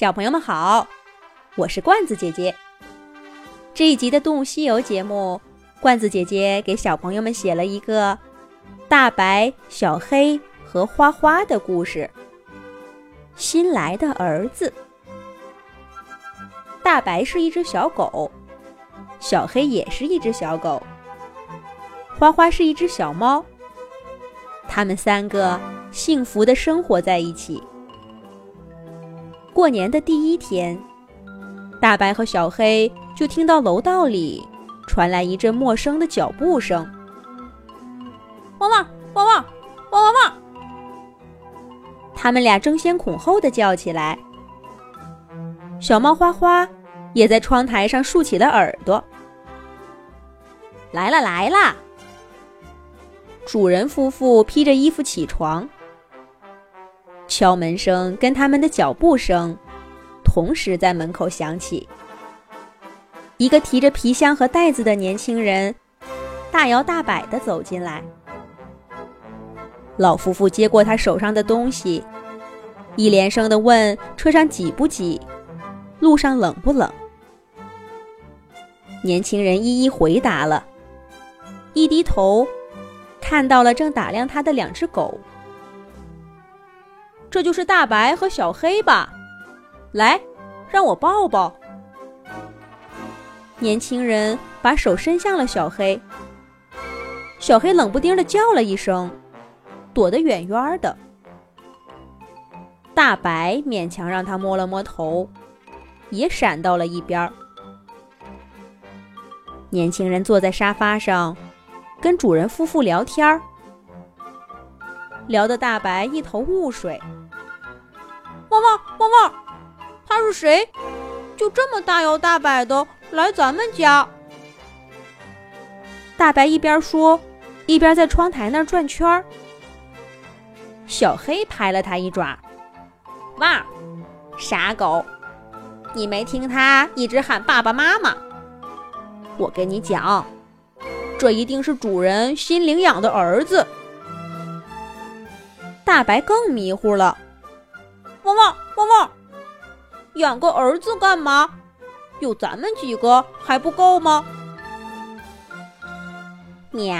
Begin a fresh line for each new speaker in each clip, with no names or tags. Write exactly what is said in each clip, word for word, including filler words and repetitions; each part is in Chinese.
小朋友们好，我是罐子姐姐。这一集的动物西游节目，罐子姐姐给小朋友们写了一个大白、小黑和花花的故事。新来的儿子。大白是一只小狗，小黑也是一只小狗，花花是一只小猫。他们三个幸福地生活在一起。过年的第一天，大白和小黑就听到楼道里传来一阵陌生的脚步声。汪汪汪汪汪汪汪！他们俩争先恐后地叫起来。小猫花花也在窗台上竖起了耳朵。来了来了！主人夫妇披着衣服起床，敲门声跟他们的脚步声同时在门口响起。一个提着皮箱和袋子的年轻人大摇大摆地走进来。老夫妇接过他手上的东西，一连声地问车上挤不挤，路上冷不冷。年轻人一一回答了，一低头看到了正打量他的两只狗。这就是大白和小黑吧？来，让我抱抱。年轻人把手伸向了小黑，小黑冷不丁地叫了一声，躲得远远的。大白勉强让他摸了摸头，也闪到了一边。年轻人坐在沙发上跟主人夫妇聊天，聊得大白一头雾水。汪汪汪汪，他是谁？就这么大摇大摆的来咱们家？大白一边说，一边在窗台那儿转圈。小黑拍了他一爪。哇，傻狗，你没听他一直喊爸爸妈妈？我跟你讲，这一定是主人新领养的儿子。大白更迷糊了。汪汪汪汪，养个儿子干嘛？有咱们几个还不够吗？喵！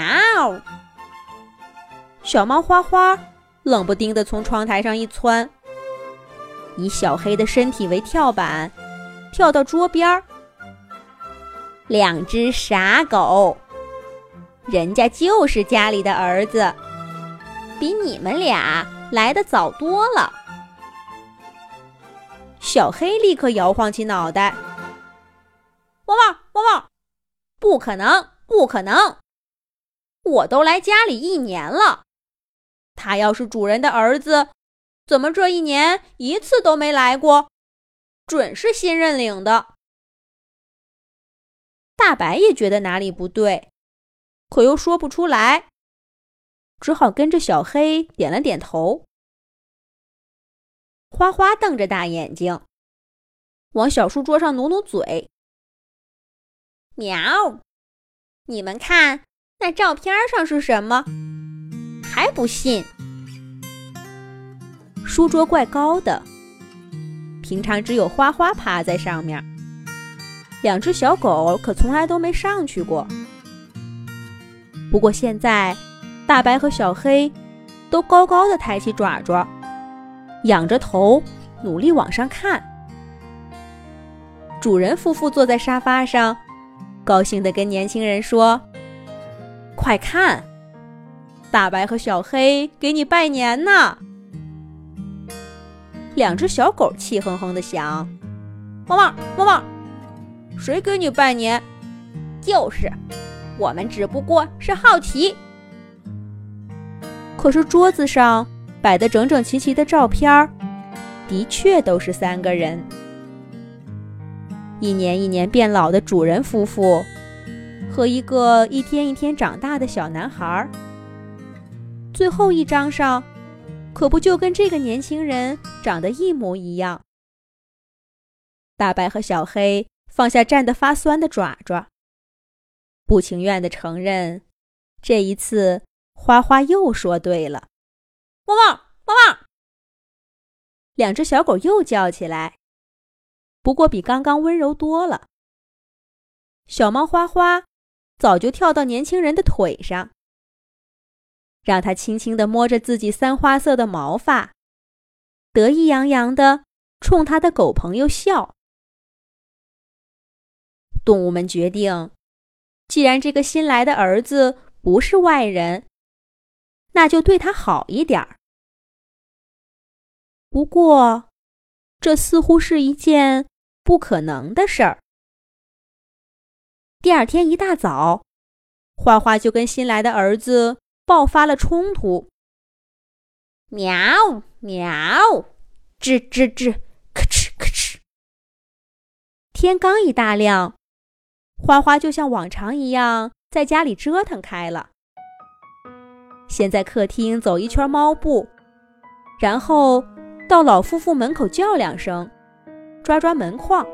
小猫花花冷不丁地从窗台上一窜，以小黑的身体为跳板，跳到桌边。两只傻狗，人家就是家里的儿子，比你们俩来得早多了。小黑立刻摇晃起脑袋。汪汪汪汪，不可能不可能，我都来家里一年了，他要是主人的儿子，怎么这一年一次都没来过？准是新认领的。大白也觉得哪里不对，可又说不出来，只好跟着小黑点了点头。花花瞪着大眼睛，往小书桌上努努嘴。喵！你们看，那照片上是什么？还不信？书桌怪高的，平常只有花花趴在上面，两只小狗可从来都没上去过。不过现在，大白和小黑都高高的抬起爪爪，仰着头努力往上看。主人夫妇坐在沙发上，高兴地跟年轻人说：快看，大白和小黑给你拜年呢。两只小狗气哼哼地想：汪汪汪汪，谁给你拜年？就是我们只不过是好奇。可是桌子上摆得整整齐齐的照片，的确都是三个人。一年一年变老的主人夫妇和一个一天一天长大的小男孩。最后一张上可不就跟这个年轻人长得一模一样。大白和小黑放下站得发酸的爪爪，不情愿地承认，这一次花花又说对了。汪汪汪汪！两只小狗又叫起来， 不过比刚刚温柔多了。小猫花花早就跳到年轻人的腿上，让他轻轻地摸着自己三花色的毛发，得意洋洋地冲他的狗朋友笑。动物们决定，既然这个新来的儿子不是外人，那就对他好一点儿。不过，这似乎是一件不可能的事儿。第二天一大早，花花就跟新来的儿子爆发了冲突。喵喵，吱吱吱，咔哧咔哧。天刚一大亮，花花就像往常一样在家里折腾开了。先在客厅走一圈猫步，然后到老夫妇门口叫两声，抓抓门框。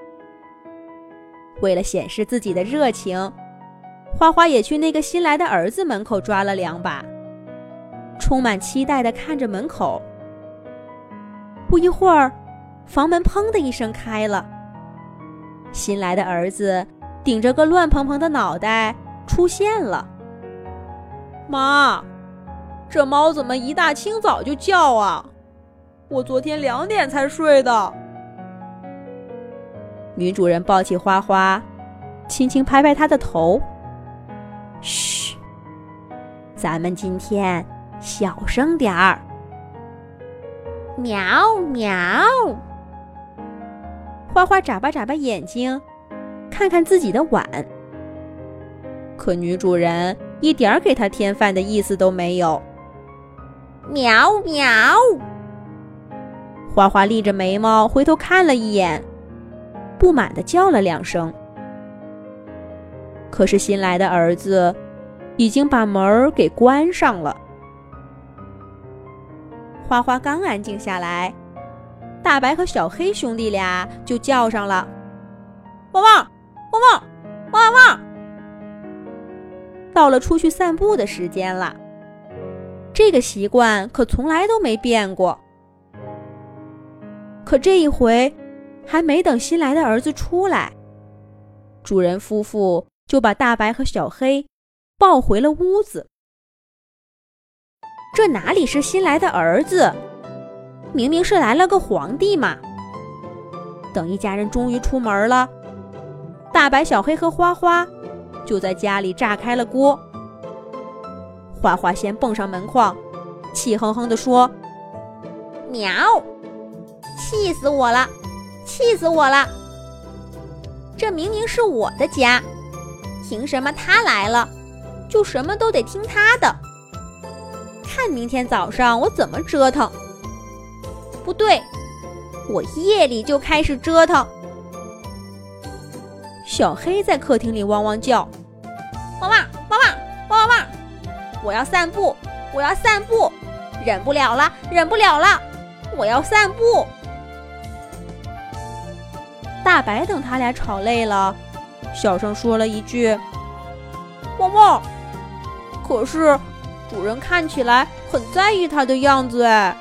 为了显示自己的热情，花花也去那个新来的儿子门口抓了两把，充满期待地看着门口。不一会儿，房门砰的一声开了，新来的儿子顶着个乱蓬蓬的脑袋出现了。妈，这猫怎么一大清早就叫啊？我昨天两点才睡的。女主人抱起花花，轻轻拍拍她的头。嘘，咱们今天小声点儿。喵喵。花花眨巴眨巴眼睛，看看自己的碗。可女主人一点给她添饭的意思都没有。喵喵。花花立着眉毛回头看了一眼，不满地叫了两声。可是新来的儿子已经把门给关上了。花花刚安静下来，大白和小黑兄弟俩就叫上了：汪汪汪汪汪汪！到了出去散步的时间了，这个习惯可从来都没变过。可这一回，还没等新来的儿子出来，主人夫妇就把大白和小黑抱回了屋子。这哪里是新来的儿子，明明是来了个皇帝嘛！等一家人终于出门了，大白、小黑和花花就在家里炸开了锅。花花先蹦上门框，气哼哼地说：喵！气死我了，气死我了！这明明是我的家，凭什么他来了，就什么都得听他的？看明天早上我怎么折腾！不对，我夜里就开始折腾。小黑在客厅里汪汪叫：汪汪汪汪汪汪汪！我要散步，我要散步，忍不了了，忍不了了，我要散步。大白等他俩吵累了，小声说了一句：汪汪。可是主人看起来很在意他的样子哎。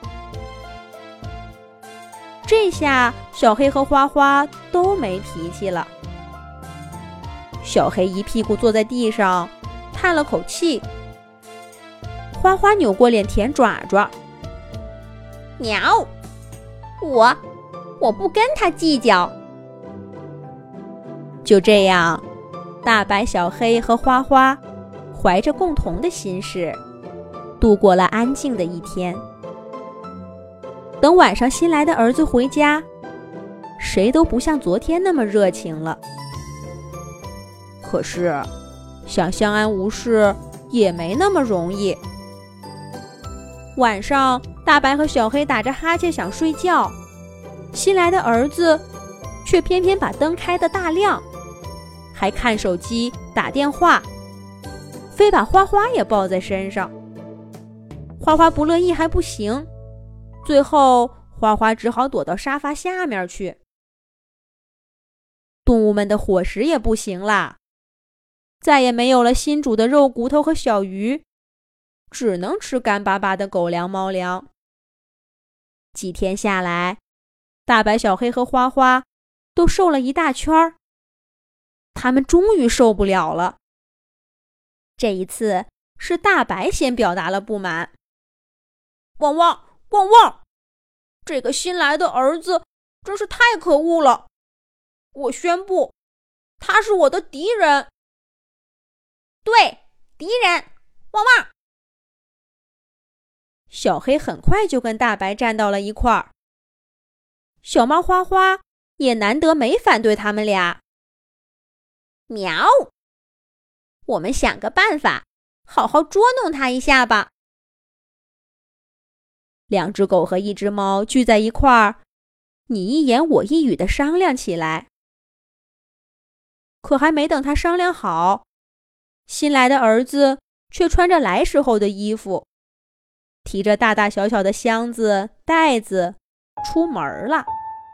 这下小黑和花花都没脾气了。小黑一屁股坐在地上，叹了口气。花花扭过脸舔爪爪。喵，我我不跟他计较。就这样，大白、小黑和花花怀着共同的心事，度过了安静的一天。等晚上新来的儿子回家，谁都不像昨天那么热情了。可是，想相安无事也没那么容易。晚上，大白和小黑打着哈欠想睡觉，新来的儿子却偏偏把灯开得大亮，还看手机打电话，非把花花也抱在身上。花花不乐意还不行，最后花花只好躲到沙发下面去。动物们的伙食也不行啦，再也没有了新煮的肉骨头和小鱼，只能吃干巴巴的狗粮猫粮。几天下来， 大白、小黑和花花都瘦了一大圈儿。他们终于受不了了。这一次是大白先表达了不满。汪汪汪汪！这个新来的儿子真是太可恶了！我宣布，他是我的敌人。对，敌人！汪汪！小黑很快就跟大白站到了一块儿。小猫花花也难得没反对他们俩。喵！我们想个办法，好好捉弄他一下吧。两只狗和一只猫聚在一块儿，你一言我一语地商量起来。可还没等他商量好，新来的儿子却穿着来时候的衣服，提着大大小小的箱子、袋子出门了。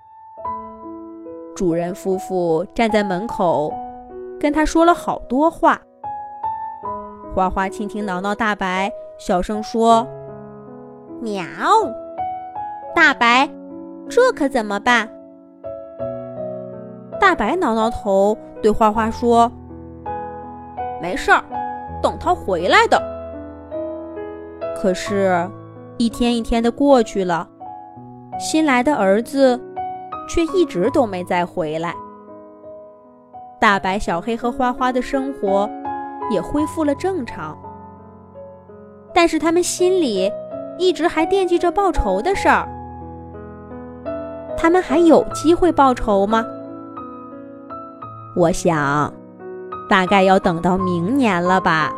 主人夫妇站在门口，跟他说了好多话。花花轻轻挠挠大白，小声说：喵！大白，这可怎么办？大白挠挠头，对花花说：没事儿，等他回来的。可是，一天一天的过去了，新来的儿子却一直都没再回来。大白、小黑和花花的生活也恢复了正常，但是他们心里一直还惦记着报仇的事儿。他们还有机会报仇吗？我想，大概要等到明年了吧。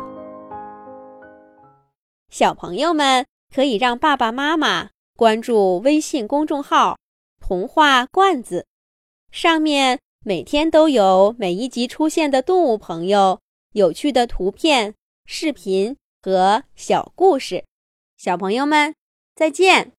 小朋友们可以让爸爸妈妈关注微信公众号“童话罐子”，上面每天都有每一集出现的动物朋友、有趣的图片、视频和小故事。小朋友们，再见。